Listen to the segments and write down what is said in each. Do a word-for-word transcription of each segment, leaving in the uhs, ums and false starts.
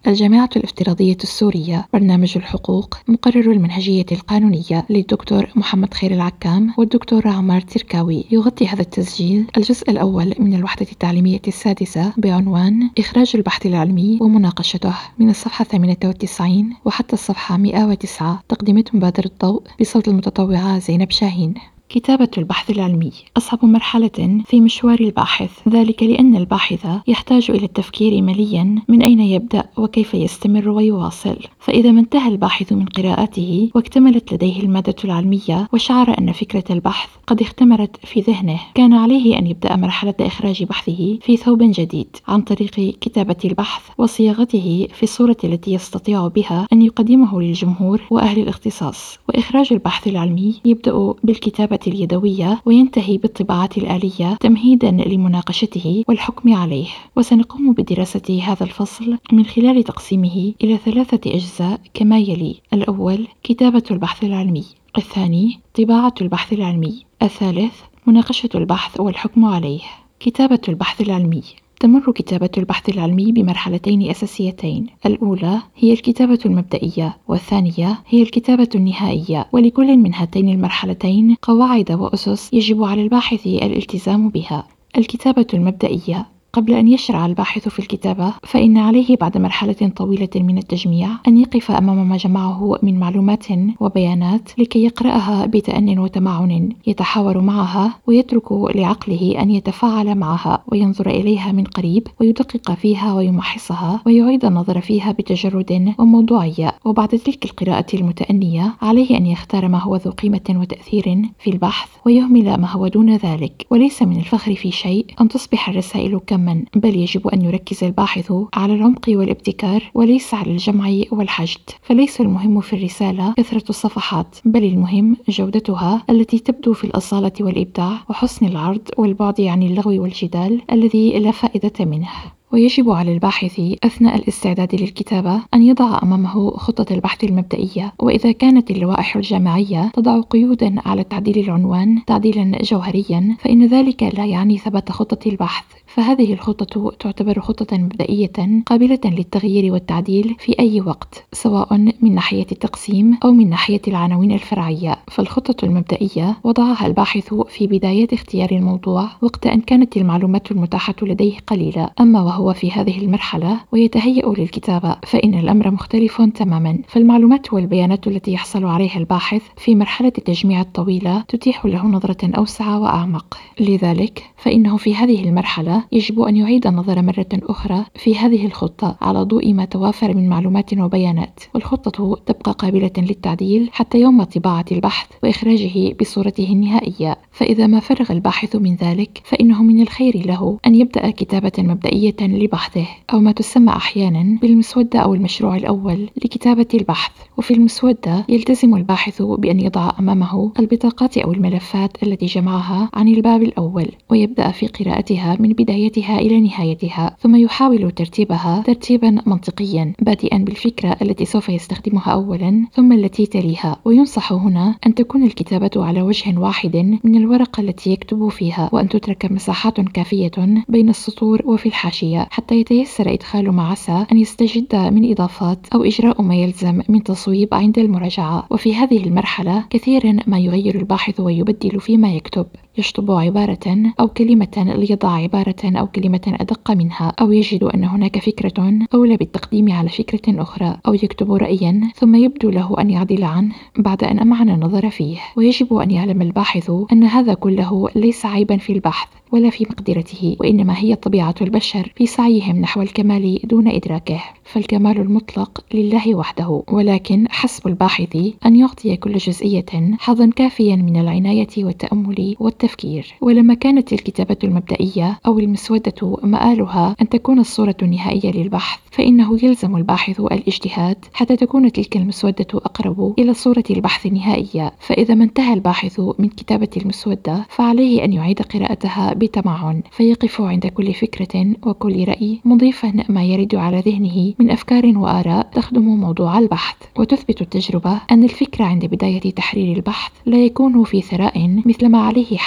الجامعة الافتراضية السورية، برنامج الحقوق، مقرر المنهجية القانونية للدكتور محمد خير العكام والدكتورة عمار تركاوي. يغطي هذا التسجيل الجزء الأول من الوحدة التعليمية السادسة بعنوان إخراج البحث العلمي ومناقشته، من الصفحة ثمانية وتسعين وحتى الصفحة مئة وتسعة. تقدمت مبادرة الضوء بصوت المتطوعة زينب شاهين. كتابة البحث العلمي أصعب مرحلة في مشوار الباحث، ذلك لأن الباحث يحتاج إلى التفكير مليا من أين يبدأ وكيف يستمر ويواصل. فإذا ما انتهى الباحث من قراءته واكتملت لديه المادة العلمية وشعر أن فكرة البحث قد اختمرت في ذهنه، كان عليه أن يبدأ مرحلة إخراج بحثه في ثوب جديد عن طريق كتابة البحث وصياغته في الصورة التي يستطيع بها أن يقدمه للجمهور وأهل الاختصاص. وإخراج البحث العلمي يبدأ بالكتابة اليدوية وينتهي بالطباعة الآلية تمهيدا لمناقشته والحكم عليه. وسنقوم بدراسة هذا الفصل من خلال تقسيمه إلى ثلاثة أجزاء كما يلي: الأول كتابة البحث العلمي، الثاني طباعة البحث العلمي، الثالث مناقشة البحث والحكم عليه. كتابة البحث العلمي: تمر كتابة البحث العلمي بمرحلتين أساسيتين، الأولى هي الكتابة المبدئية والثانية هي الكتابة النهائية، ولكل من هاتين المرحلتين قواعد وأسس يجب على الباحث الالتزام بها. الكتابة المبدئية: قبل أن يشرع الباحث في الكتابة، فإن عليه بعد مرحلة طويلة من التجميع أن يقف أمام ما جمعه من معلومات وبيانات لكي يقرأها بتأن وتمعن، يتحاور معها ويترك لعقله أن يتفاعل معها وينظر إليها من قريب ويدقق فيها ويمحصها ويعيد النظر فيها بتجرد وموضوعية. وبعد تلك القراءة المتأنية عليه أن يختار ما هو ذو قيمة وتأثير في البحث ويهمل ما هو دون ذلك. وليس من الفخر في شيء أن تصبح الرسائل كم من، بل يجب أن يركز الباحث على العمق والابتكار وليس على الجمع والحشد. فليس المهم في الرسالة كثرة الصفحات، بل المهم جودتها التي تبدو في الأصالة والإبداع وحسن العرض والبعد عن اللغو والجدال الذي لا فائدة منه. ويجب على الباحث أثناء الاستعداد للكتابة أن يضع أمامه خطة البحث المبدئية، وإذا كانت اللوائح الجامعية تضع قيودا على تعديل العنوان تعديلا جوهريا، فإن ذلك لا يعني ثبات خطة البحث، فهذه الخطة تعتبر خطة مبدئية قابلة للتغيير والتعديل في أي وقت، سواء من ناحية التقسيم أو من ناحية العناوين الفرعية. فالخطة المبدئية وضعها الباحث في بداية اختيار الموضوع وقت أن كانت المعلومات المتاحة لديه قليلة. أما وهو في هذه المرحلة ويتهيأ للكتابة، فإن الأمر مختلف تماما. فالمعلومات والبيانات التي يحصل عليها الباحث في مرحلة التجميع الطويلة تتيح له نظرة أوسع وأعمق. لذلك فإنه في هذه المرحلة يجب أن يعيد النظر مرة أخرى في هذه الخطة على ضوء ما توافر من معلومات وبيانات، والخطة تبقى قابلة للتعديل حتى يوم طباعة البحث وإخراجه بصورته النهائية. فإذا ما فرغ الباحث من ذلك، فإنه من الخير له أن يبدأ كتابة مبدئية لبحثه، أو ما تسمى أحيانا بالمسودة أو المشروع الأول لكتابة البحث. وفي المسودة يلتزم الباحث بأن يضع أمامه البطاقات أو الملفات التي جمعها عن الباب الأول، ويبدأ في قراءتها من بدايتها إلى نهايتها، ثم يحاول ترتيبها ترتيبا منطقيا، بادئا بالفكرة التي سوف يستخدمها أولا ثم التي تليها. وينصح هنا أن تكون الكتابة على وجه واحد من الورقة التي يكتب فيها، وأن تترك مساحات كافية بين السطور وفي الحاشية حتى يتيسر إدخال ما عسى أن يستجد من إضافات أو إجراء ما يلزم من تصويب عند المراجعة. وفي هذه المرحلة كثيرا ما يغير الباحث ويبدل فيما يكتب، يشطب عبارة أو كلمة ليضع عبارة أو كلمة أدق منها، أو يجد أن هناك فكرة أولى بالتقديم على فكرة أخرى، أو يكتب رأيا ثم يبدو له أن يعدل عنه بعد أن أمعن النظر فيه. ويجب أن يعلم الباحث أن هذا كله ليس عيبا في البحث ولا في مقدرته، وإنما هي طبيعة البشر في سعيهم نحو الكمال دون إدراكه. فالكمال المطلق لله وحده، ولكن حسب الباحث أن يعطي كل جزئية حظا كافيا من العناية والتأمل والتفكير. ولما كانت الكتابة المبدئية أو المسودة مآلها أن تكون الصورة النهائية للبحث، فإنه يلزم الباحث الاجتهاد حتى تكون تلك المسودة أقرب إلى صورة البحث النهائية. فإذا ما انتهى الباحث من كتابة المسودة، فعليه أن يعيد قراءتها بتمعن، فيقف عند كل فكرة وكل رأي مضيفا ما يرد على ذهنه من أفكار وآراء تخدم موضوع البحث. وتثبت التجربة أن الفكرة عند بداية تحرير البحث لا يكون في ثراء مثل ما عليه حال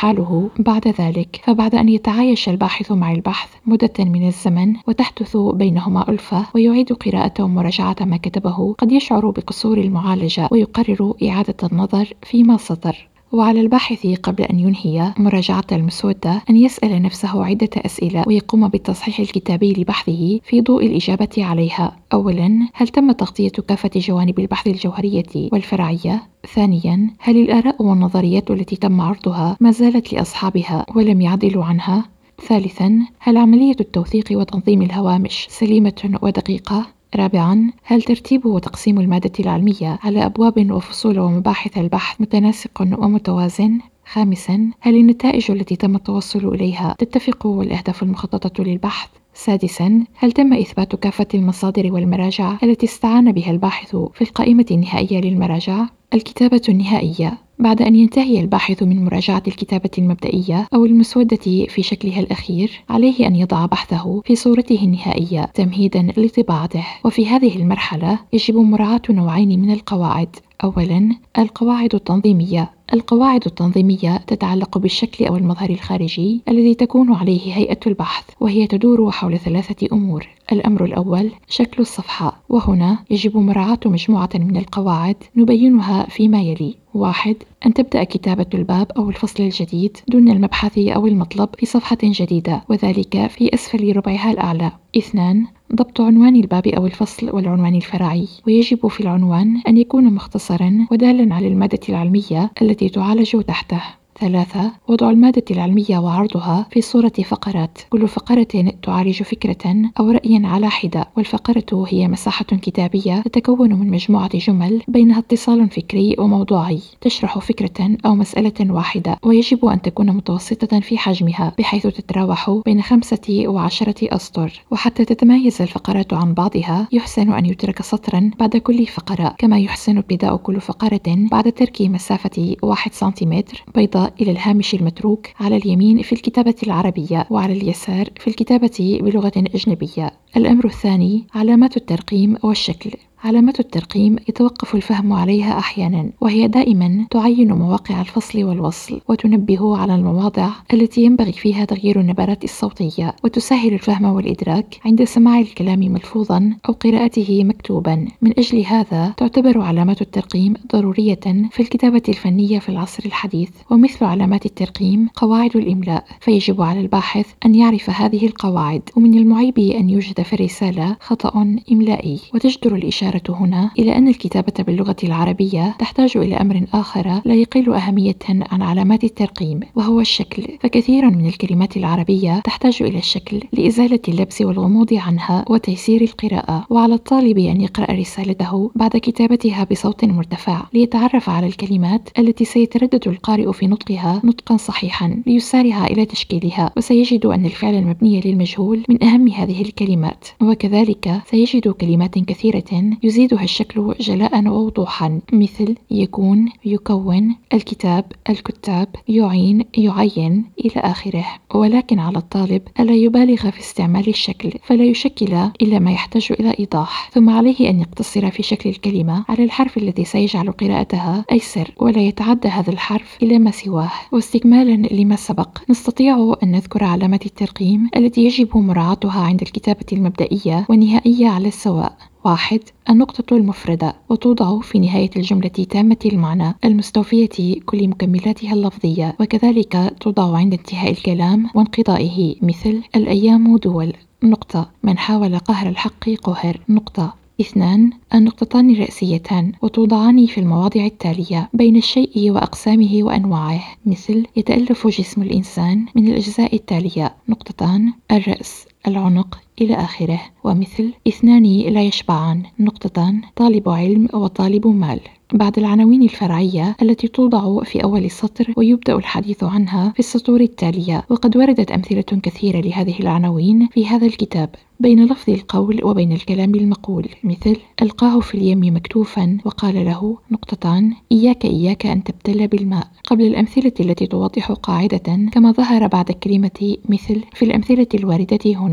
حاله بعد ذلك. فبعد أن يتعايش الباحث مع البحث مدة من الزمن وتحدث بينهما ألفة ويعيد قراءة ومراجعة ما كتبه، قد يشعر بقصور المعالجة ويقرر إعادة النظر فيما سطر. وعلى الباحث قبل أن ينهي مراجعة المسودة أن يسأل نفسه عدة أسئلة ويقوم بالتصحيح الكتابي لبحثه في ضوء الإجابة عليها. أولاً، هل تم تغطية كافة جوانب البحث الجوهرية والفرعية؟ ثانياً، هل الآراء والنظريات التي تم عرضها ما زالت لأصحابها ولم يعدلوا عنها؟ ثالثاً، هل عملية التوثيق وتنظيم الهوامش سليمة ودقيقة؟ رابعاً، هل ترتيب وتقسيم المادة العلمية على أبواب وفصول ومباحث البحث متناسق ومتوازن؟ خامساً، هل النتائج التي تم التوصل إليها تتفق والأهداف المخططة للبحث؟ سادساً، هل تم إثبات كافة المصادر والمراجع التي استعان بها الباحث في القائمة النهائية للمراجع؟ الكتابة النهائية. بعد أن ينتهي الباحث من مراجعة الكتابة المبدئية أو المسودة في شكلها الأخير، عليه أن يضع بحثه في صورته النهائية تمهيداً لطباعته. وفي هذه المرحلة يجب مراعاة نوعين من القواعد. أولاً، القواعد التنظيمية. القواعد التنظيمية تتعلق بالشكل أو المظهر الخارجي الذي تكون عليه هيئة البحث، وهي تدور حول ثلاثة أمور. الأمر الأول، شكل الصفحة، وهنا يجب مراعاة مجموعة من القواعد نبينها فيما يلي. واحد، أن تبدأ كتابة الباب أو الفصل الجديد دون المبحث أو المطلب في صفحة جديدة، وذلك في أسفل ربعها الأعلى. اثنان، ضبط عنوان الباب أو الفصل والعنوان الفرعي، ويجب في العنوان أن يكون مختصرا ودالا على المادة العلمية التي تعالج تحته. ثلاثة، وضع المادة العلمية وعرضها في صورة فقرات، كل فقرة تعالج فكرة أو رأيا على حدة، والفقرة هي مساحة كتابية تتكون من مجموعة جمل بينها اتصال فكري وموضوعي تشرح فكرة أو مسألة واحدة، ويجب أن تكون متوسطة في حجمها بحيث تتراوح بين خمسة وعشرة أسطر. وحتى تتميز الفقرات عن بعضها يحسن أن يترك سطرا بعد كل فقرة، كما يحسن ابتداء كل فقرة بعد ترك مسافة واحد سنتيمتر بيضاء إلى الهامش المتروك على اليمين في الكتابة العربية وعلى اليسار في الكتابة بلغة أجنبية. الأمر الثاني، علامات الترقيم والشكل. علامات الترقيم يتوقف الفهم عليها أحيانا، وهي دائما تعين مواقع الفصل والوصل وتنبه على المواضع التي ينبغي فيها تغيير النبرات الصوتية، وتسهل الفهم والإدراك عند سماع الكلام ملفوظا أو قراءته مكتوبا. من أجل هذا تعتبر علامات الترقيم ضرورية في الكتابة الفنية في العصر الحديث. ومثل علامات الترقيم قواعد الإملاء، فيجب على الباحث أن يعرف هذه القواعد. ومن المعيب أن يوجد في الرسالة خطأ إملائي، وتجدر الإشارة هنا إلى أن الكتابة باللغة العربية تحتاج إلى أمر آخر لا يقل أهمية عن علامات الترقيم، وهو الشكل. فكثيرا من الكلمات العربية تحتاج إلى الشكل لإزالة اللبس والغموض عنها وتيسير القراءة. وعلى الطالب أن يقرأ رسالته بعد كتابتها بصوت مرتفع ليتعرف على الكلمات التي سيتردد القارئ في نطقها نطقا صحيحا ليسارع إلى تشكيلها، وسيجد أن الفعل المبني للمجهول من أهم هذه الكلمات. وكذلك سيجد كلمات كثيرة يزيدها الشكل جلاء ووضوحا، مثل يكون، يكون، الكتاب، الكتاب، يعين، يعين إلى آخره. ولكن على الطالب ألا يبالغ في استعمال الشكل، فلا يشكل إلا ما يحتاج إلى إيضاح، ثم عليه أن يقتصر في شكل الكلمة على الحرف الذي سيجعل قراءتها أيسر، ولا يتعدى هذا الحرف إلى ما سواه. واستكمالا لما سبق، نستطيع أن نذكر علامات الترقيم التي يجب مراعاتها عند الكتابة المبدئية والنهائية على السواء. واحد، النقطة المفردة، وتوضع في نهاية الجملة تامة المعنى المستوفية كل مكملاتها اللفظية، وكذلك توضع عند انتهاء الكلام وانقضائه، مثل الأيام دول، نقطة، من حاول قهر الحق قهر، نقطة. اثنان، النقطتان الرئيسيتان، وتوضعان في المواضع التالية بين الشيء وأقسامه وأنواعه، مثل يتألف جسم الإنسان من الأجزاء التالية، نقطتان، الرأس، العنق إلى آخره. ومثل اثنان لا يشبعان، نقطتان، طالب علم وطالب مال. بعد العناوين الفرعية التي توضع في أول السطر ويبدأ الحديث عنها في السطور التالية، وقد وردت أمثلة كثيرة لهذه العناوين في هذا الكتاب بين لفظ القول وبين الكلام المقول، مثل ألقاه في اليم مكتوفا وقال له، نقطتان، إياك إياك أن تبتل بالماء، قبل الأمثلة التي توضح قاعدة كما ظهر بعد الكلمة مثل في الأمثلة الواردة هنا.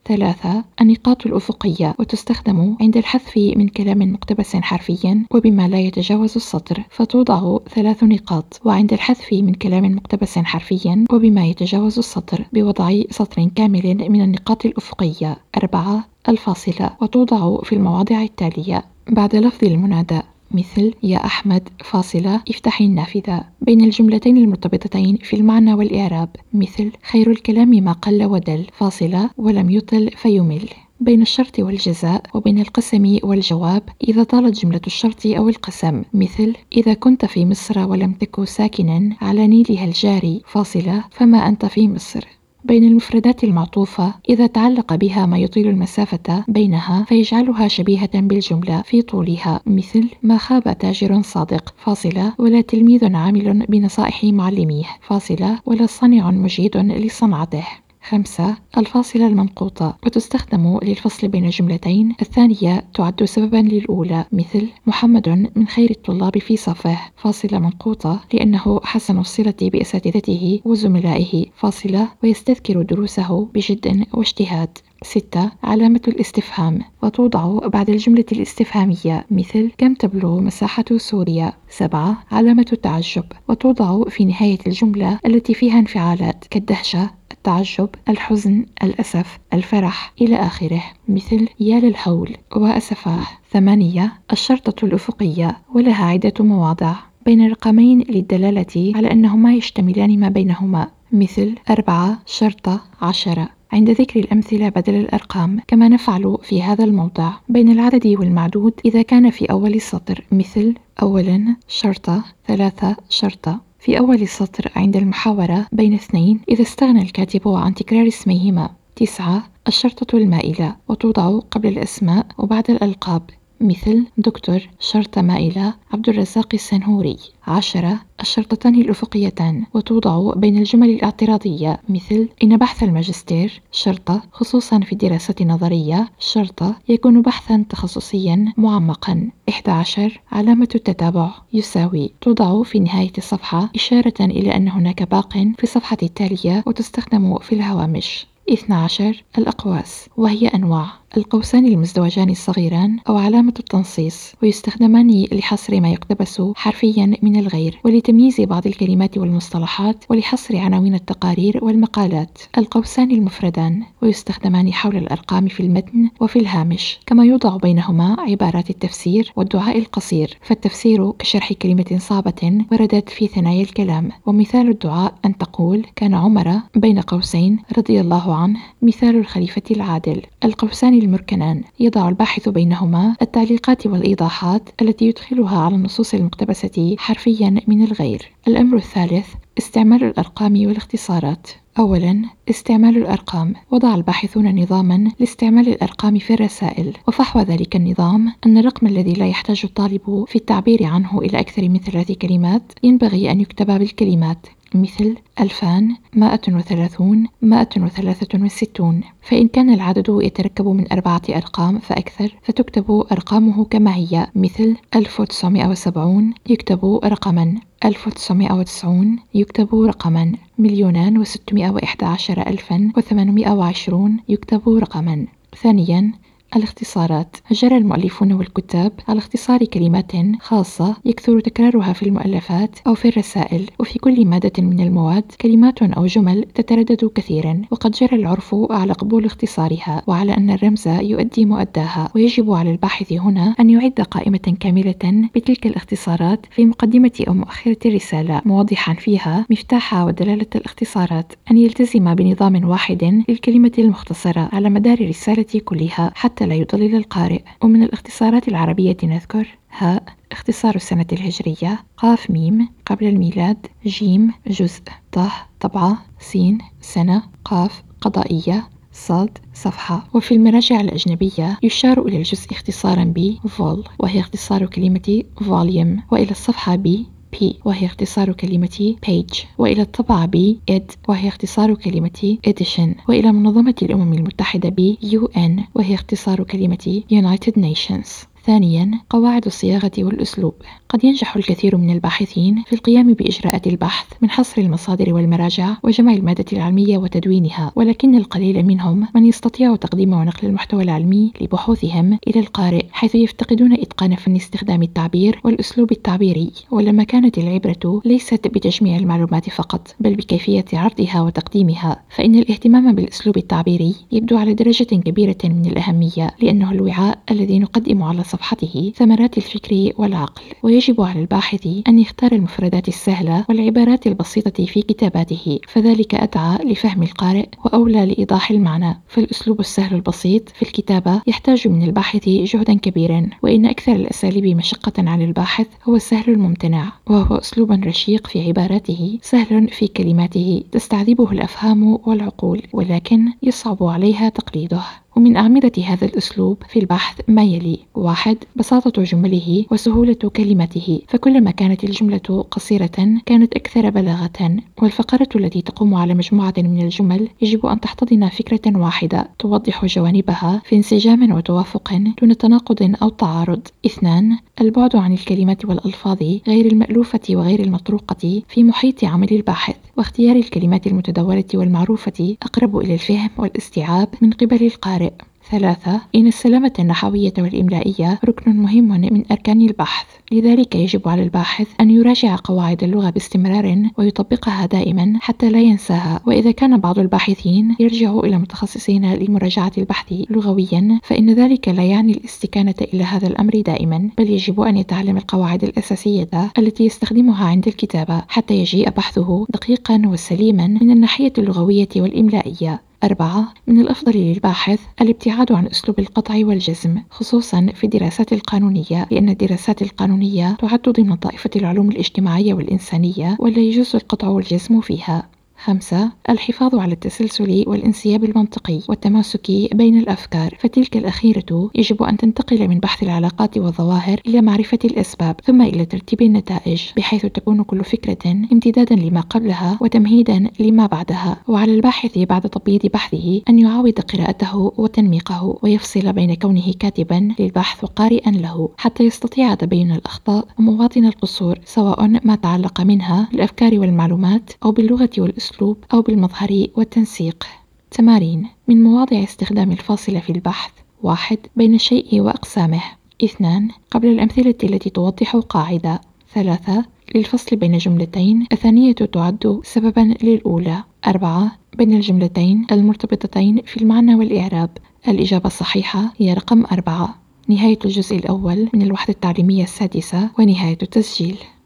ثلاثة. النقاط الأفقية، وتستخدم عند الحذف من كلام مقتبس حرفيا وبما لا يتجاوز السطر، فتوضع ثلاث نقاط، وعند الحذف من كلام مقتبس حرفيا وبما يتجاوز السطر بوضع سطر كامل من النقاط الأفقية. أربعة. الفاصلة، وتوضع في المواضع التالية: بعد لفظ المنادى، مثل يا أحمد فاصلة افتحي النافذة. بين الجملتين المرتبطتين في المعنى والإعراب، مثل خير الكلام ما قل ودل فاصلة ولم يطل فيمل. بين الشرط والجزاء، وبين القسم والجواب إذا طالت جملة الشرط أو القسم، مثل إذا كنت في مصر ولم تك ساكنا على نيلها الجاري فاصلة فما أنت في مصر. بين المفردات المعطوفة إذا تعلق بها ما يطيل المسافة بينها فيجعلها شبيهة بالجملة في طولها، مثل ما خاب تاجر صادق فاصلة ولا تلميذ عامل بنصائح معلميه فاصلة ولا صانع مجيد لصنعته. خمسة. الفاصلة الممقوطة، وتستخدم للفصل بين جملتين. الثانية تعد سببا للأولى، مثل محمد من خير الطلاب في صفه فاصلة منقوطة لأنه حسن الصلة بأساتذته وزملائه فاصلة ويستذكر دروسه بجد واجتهاد. ستة. علامة الاستفهام، وتوضع بعد الجملة الاستفهامية، مثل كم تبلغ مساحة سوريا. سبعة. علامة التعجب، وتوضع في نهاية الجملة التي فيها انفعالات كالدهشة، التعجب، الحزن، الأسف، الفرح إلى آخره، مثل يا للهول وأسفاه. ثمانية. الشرطة الأفقية، ولها عدة مواضع بين رقمين للدلالة على أنهما يشتملان ما بينهما، مثل أربعة شرطة عشرة، عند ذكر الأمثلة بدل الأرقام، كما نفعل في هذا الموضع بين العدد والمعدود إذا كان في أول السطر، مثل أولا شرطة، ثلاثة شرطة. في أول السطر عند المحاورة بين اثنين إذا استغنى الكاتب عن تكرار اسميهما. تسعة. الشرطة المائلة، وتوضع قبل الأسماء وبعد الألقاب، مثل دكتور شرطة مائلة عبد الرزاق السنهوري. عشرة. الشرطتان الأفقيتان، وتوضع بين الجمل الاعتراضية، مثل إن بحث الماجستير شرطة خصوصا في الدراسة النظرية شرطة يكون بحثا تخصصيا معمقا. إحدى عشر. علامة التتابع يساوي، توضع في نهاية الصفحة إشارة إلى أن هناك باق في الصفحة التالية، وتستخدم في الهوامش. اثنى عشر. الأقواس، وهي أنواع القوسان المزدوجان الصغيران أو علامة التنصيص، ويستخدمان لحصر ما يقتبس حرفيا من الغير ولتمييز بعض الكلمات والمصطلحات ولحصر عناوين التقارير والمقالات. القوسان المفردان، ويستخدمان حول الأرقام في المتن وفي الهامش، كما يوضع بينهما عبارات التفسير والدعاء القصير، فالتفسير كشرح كلمة صعبة وردت في ثنايا الكلام، ومثال الدعاء أن تقول كان عمر بين قوسين رضي الله عنه مثال الخليفة العادل. القوسان المركنان، يضع الباحث بينهما التعليقات والإيضاحات التي يدخلها على النصوص المقتبسة حرفيا من الغير. الأمر الثالث استعمال الأرقام والاختصارات. أولا استعمال الأرقام، وضع الباحثون نظاما لاستعمال الأرقام في الرسائل، وفحوى ذلك النظام أن الرقم الذي لا يحتاج الطالب في التعبير عنه إلى أكثر من ثلاث كلمات ينبغي أن يكتب بالكلمات، مثل ألفان، مائة وثلاثون، مائة وثلاثة وستون. فإن كان العدد يتركب من أربعة أرقام فأكثر فتكتب أرقامه كما هي، مثل ألف وتسعمائة وسبعون يكتب رقما، ألف وتسعمائة وتسعون يكتب رقما، مليونان وستمائة وإحدى عشر ألفا وثمانمائة وعشرون يكتب رقما. ثانيا الاختصارات، جرى المؤلفون والكتاب على اختصار كلمات خاصة يكثر تكرارها في المؤلفات أو في الرسائل، وفي كل مادة من المواد كلمات أو جمل تتردد كثيرا، وقد جرى العرف على قبول اختصارها وعلى أن الرمز يؤدي مؤداها، ويجب على الباحث هنا أن يعد قائمة كاملة بتلك الاختصارات في مقدمة أو مؤخرة الرسالة، موضحا فيها مفتاح ودلالة الاختصارات، أن يلتزم بنظام واحد للكلمة المختصرة على مدار الرسالة كلها حتى لا يضلل القارئ. ومن الاختصارات العربية نذكر: هاء اختصار السنة الهجرية، قاف ميم قبل الميلاد، جيم جزء، طه طبعة، سين سنة، قاف قضائية، صاد صفحة. وفي المراجع الأجنبية يشار إلى الجزء اختصارا ب vol وهي اختصار كلمة volume، وإلى الصفحة ب P وهي اختصار كلمة page، وإلى الطبعة ب ed وهي اختصار كلمة edition، وإلى منظمة الأمم المتحدة ب U N وهي اختصار كلمة United Nations. ثانياً، قواعد الصياغة والأسلوب. قد ينجح الكثير من الباحثين في القيام بإجراءات البحث من حصر المصادر والمراجع وجمع المادة العلمية وتدوينها، ولكن القليل منهم من يستطيع تقديم ونقل المحتوى العلمي لبحوثهم إلى القارئ، حيث يفتقدون إتقان فن استخدام التعبير والأسلوب التعبيري. ولما كانت العبرة ليست بتجميع المعلومات فقط، بل بكيفية عرضها وتقديمها، فإن الاهتمام بالأسلوب التعبيري يبدو على درجة كبيرة من الأهمية، لأنه الوعاء الذي نقدم على صفحته ثمرات الفكر والعقل. ويجب على الباحث أن يختار المفردات السهلة والعبارات البسيطة في كتاباته، فذلك أدعى لفهم القارئ وأولى لإيضاح المعنى. فالأسلوب السهل البسيط في الكتابة يحتاج من الباحث جهدا كبيرا، وإن أكثر الأساليب مشقة على الباحث هو السهل الممتنع، وهو أسلوب رشيق في عباراته، سهل في كلماته، تستعذبه الأفهام والعقول، ولكن يصعب عليها تقليده. ومن أعمدة هذا الأسلوب في البحث ما يلي: واحد. بساطة جمله وسهولة كلمته، فكلما كانت الجملة قصيرة كانت أكثر بلاغة، والفقرة التي تقوم على مجموعة من الجمل يجب أن تحتضن فكرة واحدة توضح جوانبها في انسجام وتوافق دون تناقض أو تعارض. اثنان. البعد عن الكلمات والألفاظ غير المألوفة وغير المطروقة في محيط عمل الباحث، واختيار الكلمات المتداولة والمعروفة أقرب إلى الفهم والاستيعاب من قبل القارئ. ثلاثة. إن السلامة النحوية والإملائية ركن مهم من أركان البحث، لذلك يجب على الباحث أن يراجع قواعد اللغة باستمرار ويطبقها دائما حتى لا ينساها. وإذا كان بعض الباحثين يرجع إلى متخصصين لمراجعة البحث لغويا، فإن ذلك لا يعني الاستكانة إلى هذا الأمر دائما، بل يجب أن يتعلم القواعد الأساسية التي يستخدمها عند الكتابة حتى يجيء بحثه دقيقا وسليما من الناحية اللغوية والإملائية. أربعة. من الأفضل للباحث الابتعاد عن أسلوب القطع والجزم، خصوصا في الدراسات القانونية، لأن الدراسات القانونية تعد ضمن طائفة العلوم الاجتماعية والإنسانية، ولا يجوز القطع والجزم فيها. خمسة. الحفاظ على التسلسل والانسياب المنطقي والتماسك بين الأفكار، فتلك الأخيرة يجب أن تنتقل من بحث العلاقات والظواهر إلى معرفة الأسباب، ثم إلى ترتيب النتائج، بحيث تكون كل فكرة امتدادا لما قبلها وتمهيدا لما بعدها. وعلى الباحث بعد تبييض بحثه أن يعاود قراءته وتنميقه، ويفصل بين كونه كاتبا للبحث وقارئا له، حتى يستطيع تبين الأخطاء ومواطن القصور، سواء ما تعلق منها بالأفكار والمعلومات أو باللغة والأسلوب أو بالمظهر والتنسيق. تمارين. من مواضع استخدام الفاصلة في البحث: واحد. بين الشيء وأقسامه. اثنان. قبل الأمثلة التي توضح قاعدة. ثلاثة. للفصل بين جملتين، الثانية تعد سببا للأولى. أربعة. بين الجملتين المرتبطتين في المعنى والإعراب. الإجابة الصحيحة هي رقم أربعة. نهاية الجزء الأول من الوحدة التعليمية السادسة ونهاية التسجيل.